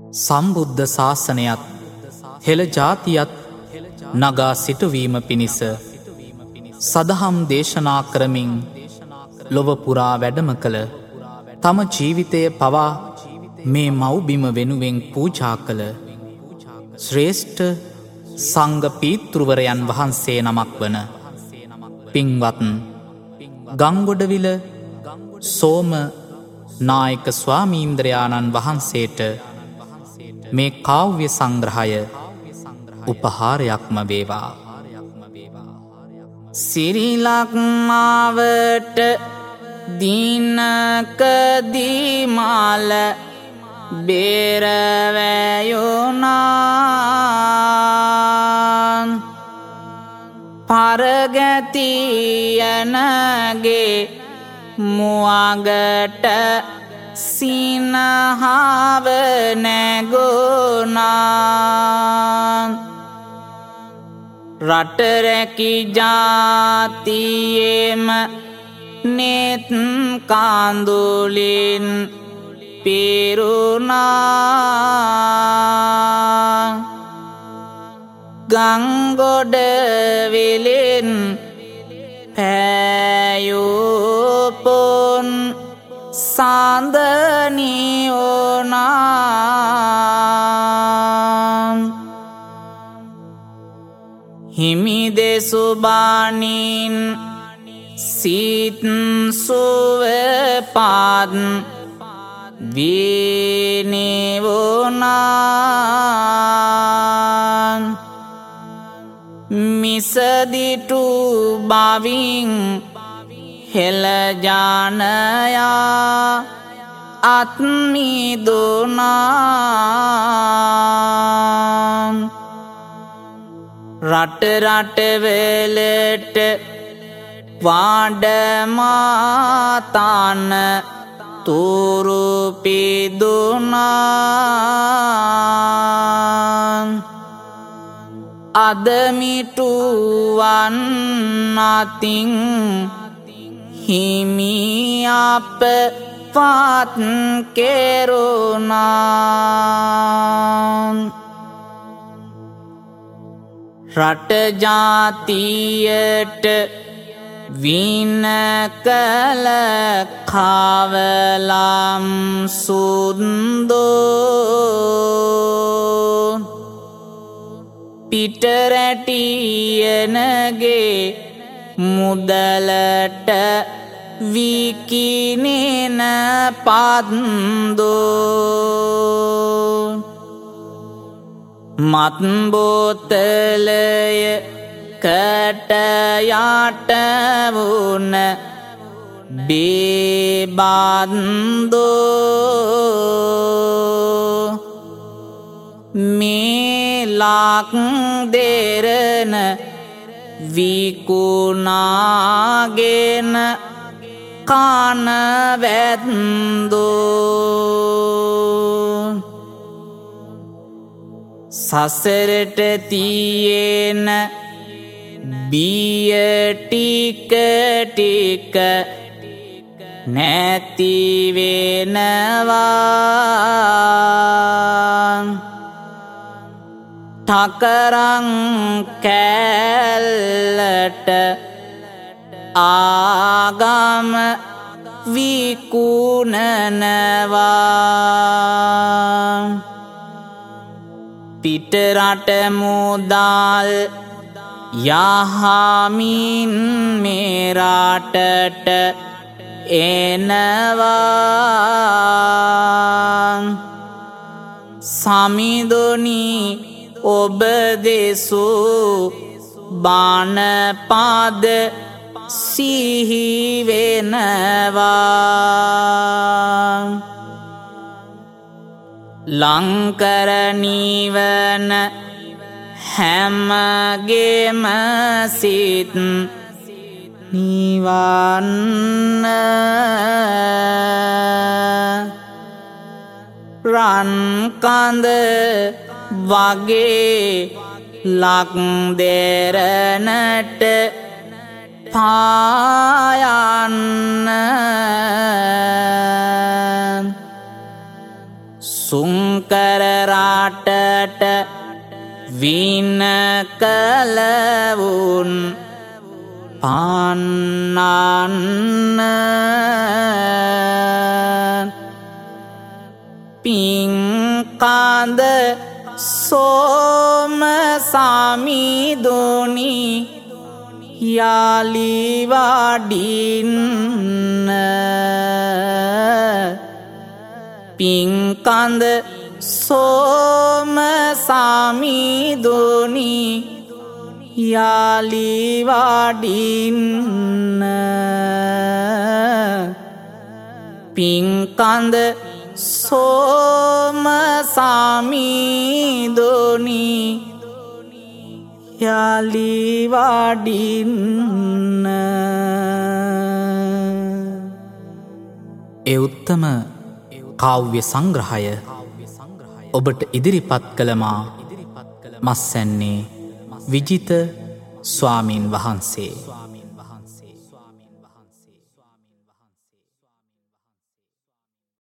සම්බුද්ධ ශාසනයත් හෙළ ජාතියත් නගා සිටුවීම පිණිස සදහම් දේශනා කරමින් ලොවපුරා වැඩම කළ තම ජීවිතය පවා මේ මව්බිම වෙනුවෙන් පූජා කළ ශ්‍රේෂ්ඨ සංඝ පීතෘවරයන් වහන්සේ නමක් වන පින්වත් ගංගොඩවිල සෝම නායක ස්වාමීන්ද්‍රයාණන් වහන්සේට මේ කාව්‍ය සංග්‍රහය උපහාරයක්ම වේවා. සිරිලක්මාවට දිනකදීමාල බේරවැයුනා පරගැතියනගේ මුවගට සිනහාව නැගුණා රටරැකි ජාතියේම නෙත් කාඳුලින් පිරුණා ගංගොඩවිලින් පැයුපොන් සාන්දනියෝනා හිමිදෙසුබානින් සිත් සුවපාත් වීනිවුනා මිසදිටු බවින් හෙළජානයා අත්මිදුනා රටරටවලට වාඩමාතාන තුරුපිදුනා අදමිටුවන් අතින් හිමි අප පාත් කෙරුණා රටජාතියට වින කළ කවලම් සුන්දෝ පිටරැටියනගේ මුදලට විකිනෙන පත්දෝ මත්බෝතලය කටයට වුන බේබන්දෝ මේලක් දෙරන විකුණාගෙන කනවැත්දෝ සසරට තියෙන බියටික ටික නැතිවෙනවා ටකරං කැල්ලට ආගම විකුණනවා පිටරට මුදල් යහමින් මේ රටට එනවා සමිඳුනි ඔබ දෙසූ බණපද සිහිවෙනවා ලංකර නිවන හැමගේම සිත් නිවන්න රන්කඳ වගේ ලක් දෙරනට පායන්න සුංකර රාටට වින කලවුන් පන්නන්න පිංකඳ සෝම සමිදුනි යාලිවඩින්න පිංකඳ සෝම සමිදුනි යාලිවඩින්න පිංකඳ සෝම සමිදුනි යාලිවඩින්න. ඒ උත්තම කාව්‍ය සංග්‍රහය ඔබට ඉදිරිපත් කළමා මස්සැන්නේ විජිත ස්වාමීන් වහන්සේ.